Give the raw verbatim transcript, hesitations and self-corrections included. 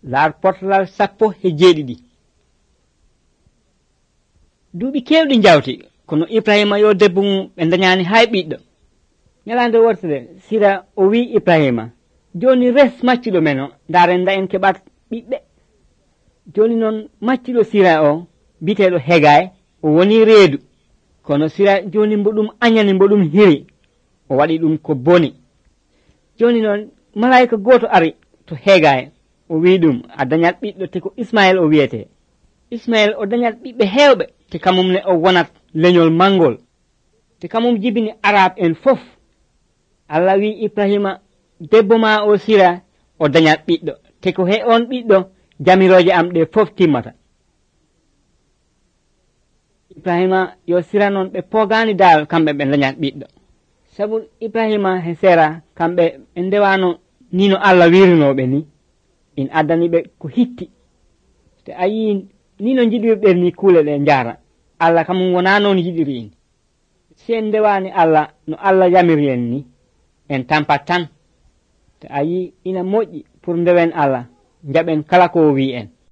laar portalal sappo e jeeɗiɗi duuɓi kewɗi jawti kono Ibrahima yo debbo mum ɓe dañani hay ɓiɗɗo ñalande wortere Sira o wi Ibrahima joni res maccuɗo men o ndaren da en keɓat ɓiɓɓe joni noon maccuɗo Sira o biteɗo Hegay o woni reedu kono Sira joni mbo ɗum añani mbo ɗum hiri o waɗi ɗum ko boni joni noon malayika goto ari to Hegay o wi ɗum a dañat ɓiɗɗo te ko Ismaël o wiyete Ismaël o dañat ɓiɓɓe hewɓe te kamum ne o wonat leñol mangol te kamum jibini arab en fof Allah wi Ibrahima debbo ma o Sira o dañat ɓiɗɗo te ko he on ɓiɗɗo jamiroje am ɗe fof timmata Ibrahima yo Sira noon ɓe pogani dal kamɓe ɓe dañat ɓiɗɗo sabu Ibrahima he Sera kamɓe ɓe ndewano ni no Allah wirinoɓe ni in addani ɓe ko hitti te a yi ni no jiɗirɗen ni kuule ɗe jara Allah kamum wona noon yiɗiri in si en ndewani Allah no Allah yamiri en ni en tampat tan te a yi ina moƴƴi pour ndewen Allah jaɓen kala ko wi en